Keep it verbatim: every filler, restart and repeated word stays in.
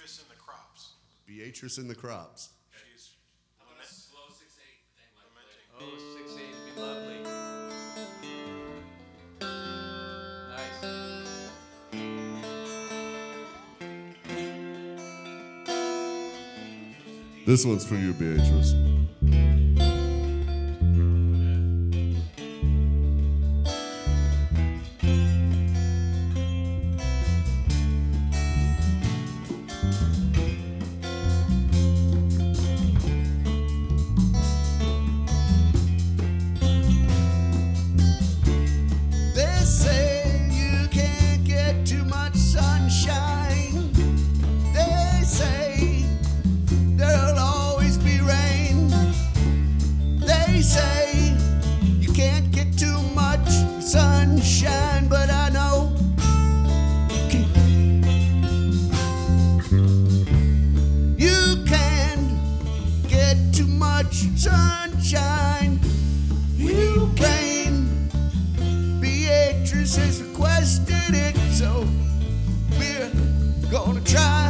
Beatrice in the crops. Beatrice in the crops. She's I'm gonna slow six eight thing like lamenting. Oh, six eight would be lovely. Nice. This one's for you, Beatrice. They say you can't get too much sunshine. They say there'll always be rain. They say you can't get too much sunshine, but I know you can get too much sunshine. You can. Beatrice has requested it, so we're gonna try.